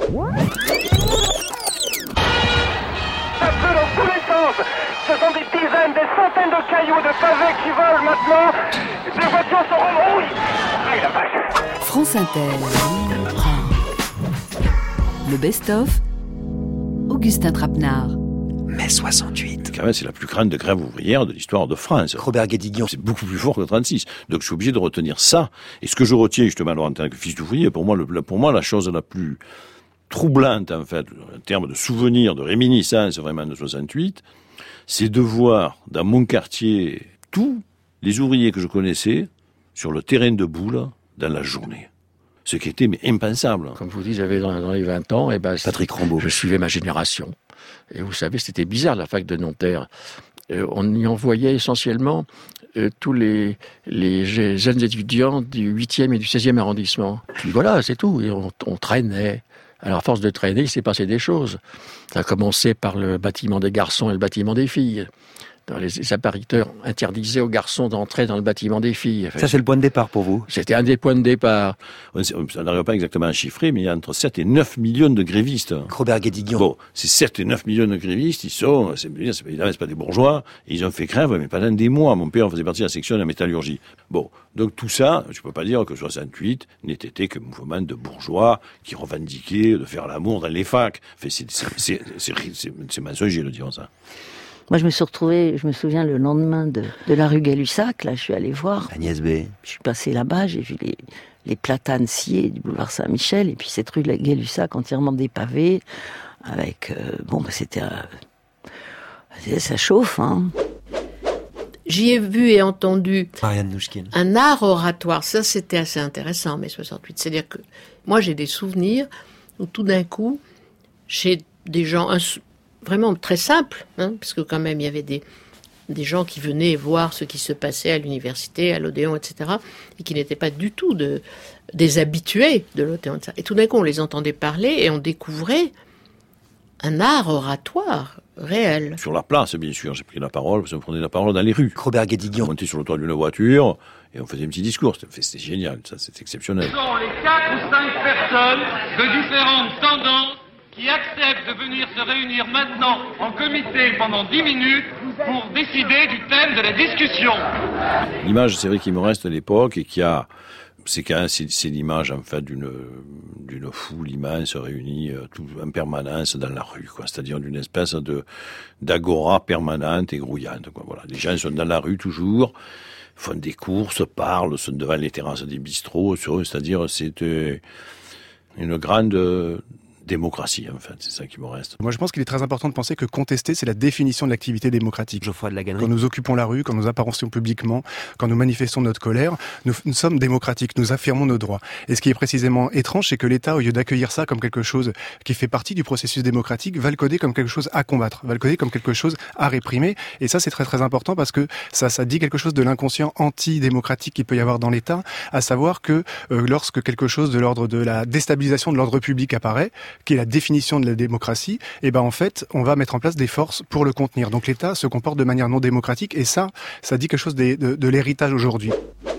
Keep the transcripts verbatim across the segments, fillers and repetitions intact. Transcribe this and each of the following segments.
Dans tous les sens, ce sont des dizaines, des centaines de cailloux, de pavés qui volent maintenant. Les voitures sont rouillées. Ah, la vache. France Inter. Le best-of. Augustin Trapenard. Mai soixante-huit. Quand même, c'est la plus grande grève ouvrière de l'histoire de France. Robert Guédiguian. C'est beaucoup plus fort que trente-six. Donc je suis obligé de retenir ça. Et ce que je retiens justement en tant que fils d'ouvrier, pour moi, le, pour moi, la chose la plus troublante, en fait, en termes de souvenirs, de réminiscence vraiment de soixante-huit, c'est de voir dans mon quartier tous les ouvriers que je connaissais sur le terrain de boule dans la journée. Ce qui était mais impensable. Comme je vous dis, j'avais dans, dans les vingt ans, et ben, Patrick Rambaud. Je suivais ma génération. Et vous savez, c'était bizarre, la fac de Nanterre. Euh, on y envoyait essentiellement euh, tous les, les jeunes étudiants du huitième et du seizième arrondissement. Puis voilà, c'est tout. Et on, on traînait. Alors, à force de traîner, il s'est passé des choses. Ça a commencé par le bâtiment des garçons et le bâtiment des filles. Dans les, les appariteurs interdisaient aux garçons d'entrer dans le bâtiment des filles. Enfin, ça, c'est le point de départ pour vous? C'était un des points de départ. On n'arrive pas exactement à chiffrer, mais il y a entre sept et neuf millions de grévistes. Robert Guédiguian. Bon, ces sept et neuf millions de grévistes, ils sont, c'est, c'est, évidemment, c'est pas des bourgeois, et ils ont fait grève, mais pendant des mois. Mon père faisait partie de la section de la métallurgie. Bon, donc tout ça, je peux pas dire que soixante-huit n'ait été que mouvement de bourgeois qui revendiquaient de faire l'amour dans les facs. Enfin, c'est, c'est, c'est, c'est, c'est, c'est mensonger de dire ça. Moi, je me suis retrouvée, je me souviens, le lendemain de, de la rue Gay-Lussac, là, je suis allée voir. Agnès B. Je suis passée là-bas, j'ai vu les, les platanes sciées du boulevard Saint-Michel, et puis cette rue de la Gay-Lussac entièrement dépavée, avec, euh, bon, bah, c'était, euh, ça chauffe, hein. J'y ai vu et entendu Marianne Nouchkine. Un art oratoire. Ça, c'était assez intéressant, mai soixante-huit. C'est-à-dire que moi, j'ai des souvenirs où tout d'un coup, chez des gens vraiment très simples, hein, parce que quand même, il y avait des, des gens qui venaient voir ce qui se passait à l'université, à l'Odéon, et cetera, et qui n'étaient pas du tout de, des habitués de l'Odéon, et cetera. Et tout d'un coup, on les entendait parler et on découvrait un art oratoire réel. Sur la place, bien sûr, j'ai pris la parole, parce qu'on prenait la parole dans les rues. Robert Guédiguian. On montait sur le toit d'une voiture, et on faisait un petit discours. C'était, c'était génial, ça, c'était exceptionnel. Ce sont les quatre ou cinq personnes de différentes tendances qui acceptent de venir se réunir maintenant en comité pendant dix minutes pour décider du thème de la discussion. L'image, c'est vrai qu'il me reste à l'époque, et qu'il y a... C'est quand même, c'est, c'est l'image, en fait, d'une, d'une foule immense réunie euh, tout, en permanence dans la rue, quoi. C'est-à-dire d'une espèce de, d'agora permanente et grouillante, quoi. Voilà. Les gens sont dans la rue toujours, font des courses, parlent, sont devant les terrasses des bistrots, c'est-à-dire, c'est euh, une grande euh, démocratie, en fait. C'est ça qui me reste. Moi, je pense qu'il est très important de penser que contester, c'est la définition de l'activité démocratique. Geoffroy de la Gannerie. Quand nous occupons la rue, quand nous apparaissons publiquement, quand nous manifestons notre colère, nous, nous sommes démocratiques, nous affirmons nos droits. Et ce qui est précisément étrange, c'est que l'État, au lieu d'accueillir ça comme quelque chose qui fait partie du processus démocratique, va le coder comme quelque chose à combattre, va le coder comme quelque chose à réprimer. Et ça, c'est très très important parce que ça, ça dit quelque chose de l'inconscient anti-démocratique qu'il peut y avoir dans l'État, à savoir que euh, lorsque quelque chose de l'ordre de la déstabilisation de l'ordre public apparaît, qui est la définition de la démocratie, et ben en fait, on va mettre en place des forces pour le contenir. Donc l'État se comporte de manière non démocratique, et ça, ça dit quelque chose de, de, de l'héritage aujourd'hui.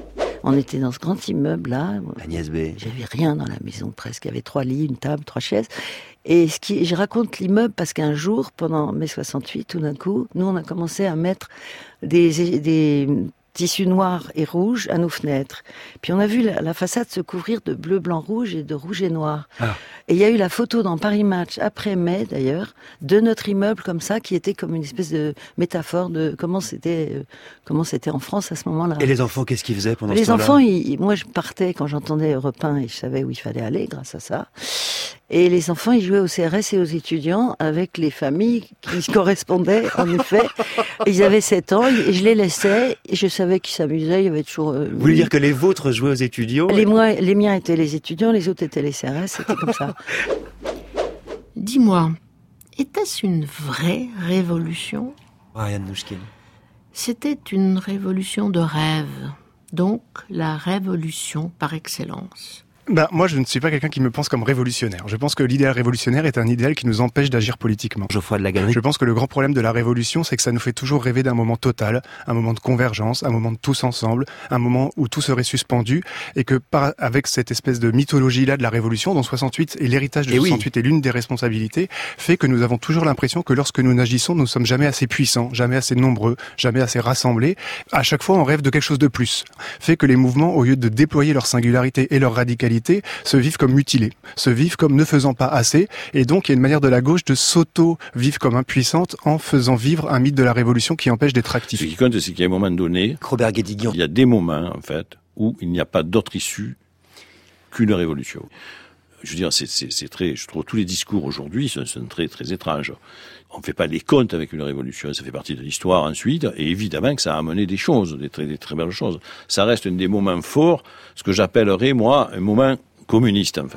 On était dans ce grand immeuble-là. Agnès B. J'avais rien dans la maison, presque. Il y avait trois lits, une table, trois chaises. Et ce qui, je raconte l'immeuble parce qu'un jour, pendant mai soixante-huit, tout d'un coup, nous, on a commencé à mettre des... des tissu noir et rouge à nos fenêtres. Puis on a vu la, la façade se couvrir de bleu, blanc, rouge et de rouge et noir. Ah. Et il y a eu la photo dans Paris Match, après mai d'ailleurs, de notre immeuble comme ça, qui était comme une espèce de métaphore de comment c'était, euh, comment c'était en France à ce moment-là. Et les enfants, qu'est-ce qu'ils faisaient pendant les ce temps-là ? Les enfants, ils, moi je partais quand j'entendais Europe un et je savais où il fallait aller grâce à ça. Et les enfants, ils jouaient au C R S et aux étudiants avec les familles qui correspondaient, en effet. Ils avaient sept ans et je les laissais et je savais qu'ils s'amusaient. Il y avait toujours... Euh, Vous voulez dire que les vôtres jouaient aux étudiants ? les, moi, les miens étaient les étudiants, les autres étaient les C R S, c'était comme ça. Dis-moi, était-ce une vraie révolution ? Marianne Nouchkine. C'était une révolution de rêve, donc la révolution par excellence. Bah, moi, je ne suis pas quelqu'un qui me pense comme révolutionnaire. Je pense que l'idéal révolutionnaire est un idéal qui nous empêche d'agir politiquement. Geoffroy de la Galerie. Je pense que le grand problème de la révolution, c'est que ça nous fait toujours rêver d'un moment total, un moment de convergence, un moment de tous ensemble, un moment où tout serait suspendu, et que par, avec cette espèce de mythologie-là de la révolution, dont soixante-huit et l'héritage de et soixante-huit oui. est l'une des responsabilités, fait que nous avons toujours l'impression que lorsque nous n'agissons, nous ne sommes jamais assez puissants, jamais assez nombreux, jamais assez rassemblés. À chaque fois, on rêve de quelque chose de plus. Fait que les mouvements, au lieu de déployer leur singularité et leur radicalité, se vivent comme mutilés, se vivent comme ne faisant pas assez, et donc il y a une manière de la gauche de s'auto-vivre comme impuissante en faisant vivre un mythe de la révolution qui empêche d'être actif. Ce qui compte, c'est qu'il y a un moment donné, Robert Guédiguian. il y a des moments, en fait, où il n'y a pas d'autre issue qu'une révolution. Je veux dire, c'est, c'est, c'est très, je trouve tous les discours aujourd'hui sont, sont très, très étranges. On ne fait pas les comptes avec une révolution, ça fait partie de l'histoire ensuite, et évidemment que ça a amené des choses, des très, des très belles choses. Ça reste un des moments forts, ce que j'appellerais, moi, un moment communiste, en fait.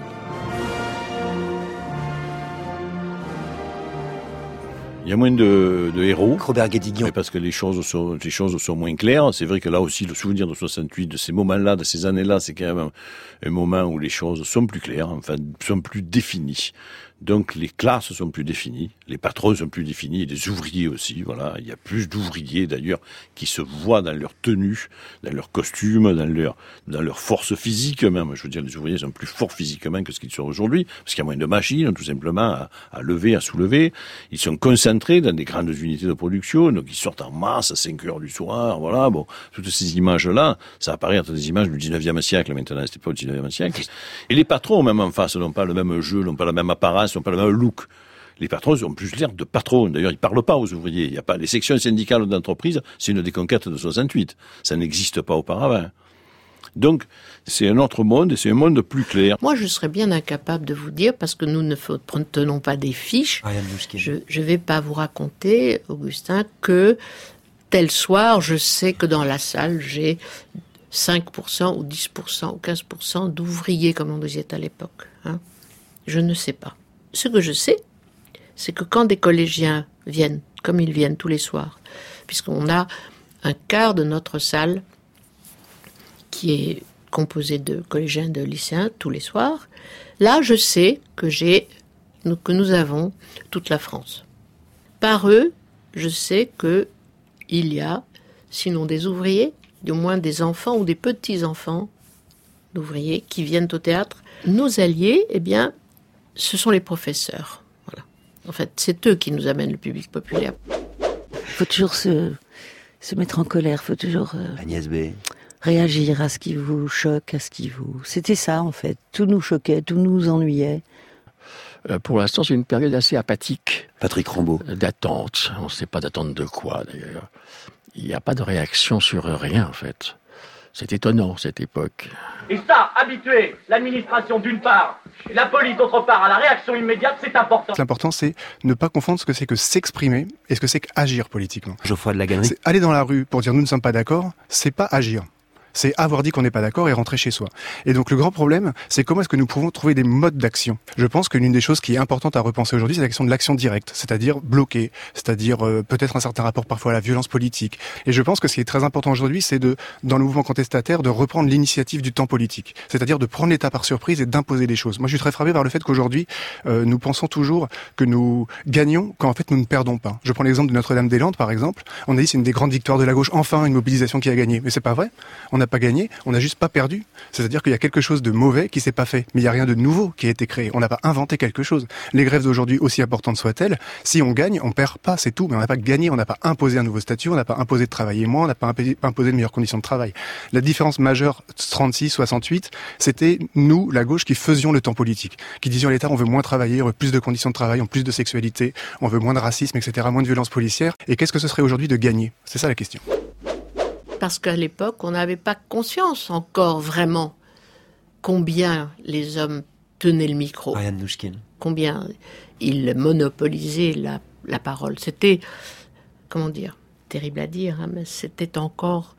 Il y a moins de, de héros. Robert Guédiguian. Parce que les choses sont, les choses sont moins claires. C'est vrai que là aussi, le souvenir de soixante-huit, de ces moments-là, de ces années-là, c'est quand même un, un moment où les choses sont plus claires, enfin, sont plus définies. Donc, les classes sont plus définies, les patrons sont plus définis, et les ouvriers aussi, voilà. Il y a plus d'ouvriers, d'ailleurs, qui se voient dans leur tenue, dans leur costume, dans leur, dans leur force physique même. Je veux dire, les ouvriers sont plus forts physiquement que ce qu'ils sont aujourd'hui, parce qu'il y a moins de machines, tout simplement, à, à lever, à soulever. Ils sont concentrés dans des grandes unités de production, donc ils sortent en masse à cinq heures du soir, voilà. Bon, toutes ces images-là, ça apparaît être des images du dix-neuvième siècle, maintenant, c'était pas au dix-neuvième siècle. Et les patrons, même en face, n'ont pas le même jeu, n'ont pas la même apparence, n'ont pas le même look. Les patrons ont plus l'air de patrons. D'ailleurs, ils parlent pas aux ouvriers. Il y a pas les sections syndicales d'entreprise. C'est une déconquête de soixante-huit. Ça n'existe pas auparavant. Donc, c'est un autre monde et c'est un monde plus clair. Moi, je serais bien incapable de vous dire, parce que nous ne tenons pas des fiches. Je ne vais pas vous raconter, Augustin, que tel soir, je sais que dans la salle, j'ai cinq pour cent ou dix pour cent ou quinze pour cent d'ouvriers, comme on disait à l'époque. Hein. Je ne sais pas. Ce que je sais, c'est que quand des collégiens viennent, comme ils viennent tous les soirs, puisqu'on a un quart de notre salle qui est composé de collégiens, de lycéens tous les soirs, là, je sais que j'ai, que nous avons toute la France. Par eux, je sais que il y a, sinon des ouvriers, au moins des enfants ou des petits-enfants d'ouvriers qui viennent au théâtre. Nos alliés, eh bien, ce sont les professeurs. Voilà. En fait, c'est eux qui nous amènent le public populaire. Il faut toujours se, se mettre en colère, il faut toujours euh, Agnès B. réagir à ce qui vous choque, à ce qui vous... C'était ça, en fait. Tout nous choquait, tout nous ennuyait. Euh, pour l'instant, c'est une période assez apathique. Patrick Rambaud. D'attente. On ne sait pas d'attente de quoi, d'ailleurs. Il n'y a pas de réaction sur rien, en fait. C'est étonnant, cette époque. Et ça, habituer l'administration d'une part, et la police d'autre part à la réaction immédiate, c'est important. L'important, c'est ne pas confondre ce que c'est que s'exprimer et ce que c'est qu'agir politiquement. Geoffroy de la Galerie. C'est aller dans la rue pour dire nous ne sommes pas d'accord, c'est pas agir. C'est avoir dit qu'on n'est pas d'accord et rentrer chez soi. Et donc le grand problème, c'est comment est-ce que nous pouvons trouver des modes d'action. Je pense que l'une des choses qui est importante à repenser aujourd'hui, c'est la question de l'action directe, c'est-à-dire bloquer, c'est-à-dire euh, peut-être un certain rapport parfois à la violence politique. Et je pense que ce qui est très important aujourd'hui, c'est de, dans le mouvement contestataire, de reprendre l'initiative du temps politique, c'est-à-dire de prendre l'État par surprise et d'imposer des choses. Moi, je suis très frappé par le fait qu'aujourd'hui, euh, nous pensons toujours que nous gagnons quand en fait nous ne perdons pas. Je prends l'exemple de Notre-Dame-des-Landes, par exemple. On a dit c'est une des grandes victoires de la gauche, enfin une mobilisation qui a gagné, mais c'est pas vrai. On n'a pas gagné, on n'a juste pas perdu. C'est-à-dire qu'il y a quelque chose de mauvais qui s'est pas fait, mais il y a rien de nouveau qui a été créé. On n'a pas inventé quelque chose. Les grèves d'aujourd'hui, aussi importantes soient-elles, si on gagne, on perd pas, c'est tout. Mais on n'a pas gagné, on n'a pas imposé un nouveau statut, on n'a pas imposé de travailler moins, on n'a pas imposé de meilleures conditions de travail. La différence majeure trente-six soixante-huit, c'était nous, la gauche, qui faisions le temps politique, qui disions à l'État on veut moins travailler, on veut plus de conditions de travail, on veut plus de sexualité, on veut moins de racisme, et cetera, moins de violence policière. Et qu'est-ce que ce serait aujourd'hui de gagner ? C'est ça la question. Parce qu'à l'époque, on n'avait pas conscience encore vraiment combien les hommes tenaient le micro. Ariane Nouchkine. Combien ils monopolisaient la, la parole. C'était, comment dire, terrible à dire, hein, mais c'était encore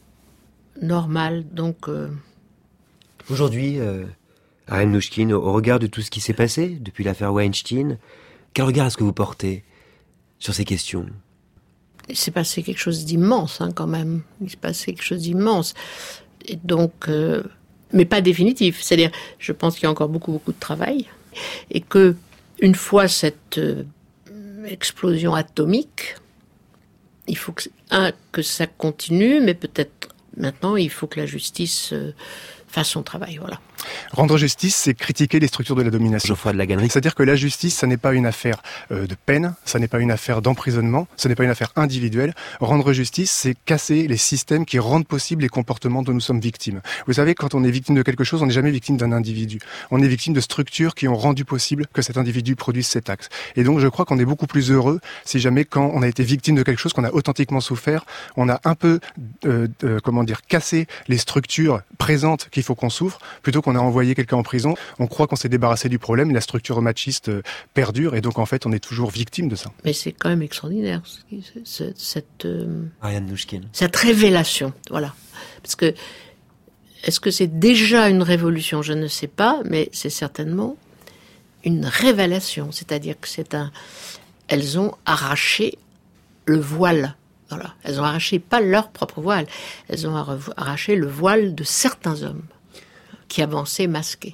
normal. Donc, euh... Aujourd'hui, euh, Ariane Nouchkine, au regard de tout ce qui s'est passé depuis l'affaire Weinstein, quel regard est-ce que vous portez sur ces questions ? Il s'est passé quelque chose d'immense, hein, quand même. Il s'est passé quelque chose d'immense. Et donc, euh, mais pas définitif. C'est-à-dire, je pense qu'il y a encore beaucoup, beaucoup de travail, et que une fois cette euh, explosion atomique, il faut que, un, que ça continue, mais peut-être maintenant, il faut que la justice euh, fasse son travail, voilà. Rendre justice, c'est critiquer les structures de la domination. Geoffroy de la Gannerie. C'est-à-dire que la justice, ça n'est pas une affaire euh, de peine, ça n'est pas une affaire d'emprisonnement, ce n'est pas une affaire individuelle. Rendre justice, c'est casser les systèmes qui rendent possible les comportements dont nous sommes victimes. Vous savez, quand on est victime de quelque chose, on n'est jamais victime d'un individu. On est victime de structures qui ont rendu possible que cet individu produise cet acte. Et donc, je crois qu'on est beaucoup plus heureux si jamais, quand on a été victime de quelque chose, qu'on a authentiquement souffert, on a un peu, euh, euh, comment dire, cassé les structures présentes qu'il faut qu'on souffre, plutôt qu'on a envoyé quelqu'un en prison. On croit qu'on s'est débarrassé du problème, la structure machiste euh, perdure, et donc en fait on est toujours victime de ça. Mais c'est quand même extraordinaire, cette, cette, euh, Ariane Nouchkine. cette révélation, voilà. Parce que, est-ce que c'est déjà une révolution? Je ne sais pas, mais c'est certainement une révélation. C'est-à-dire que c'est un... Elles ont arraché le voile. Voilà. Elles ont arraché pas leur propre voile, elles ont arraché le voile de certains hommes qui avançaient masqués.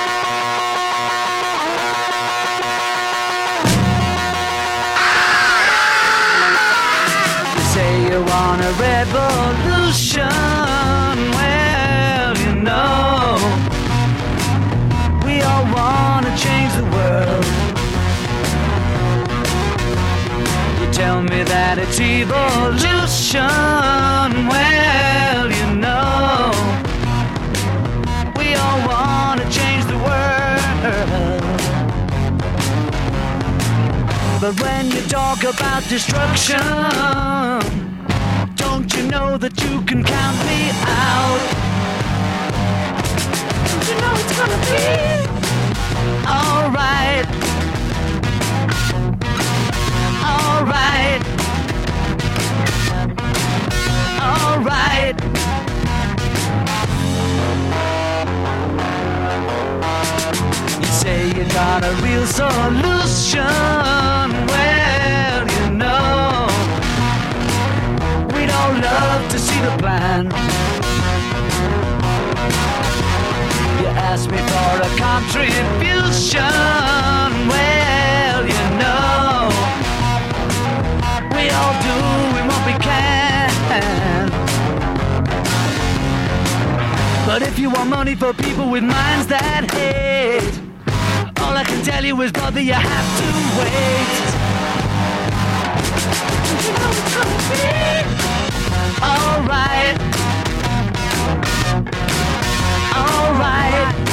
You say you want a revolution, well, you know, we all want to change the world. You tell me that it's evolution, well, you know, we all want to change the world. But when you talk about destruction, don't you know that you can count me out? Don't you know it's gonna be alright? Alright. Alright. You say you got a real solution, well, you know, we'd all love to see the plan. You ask me for a contribution, well, you know, we all do what we can. But if you want money for people with minds that hate, all I can tell you is, brother, you have to wait. You know it's gonna be alright. Alright.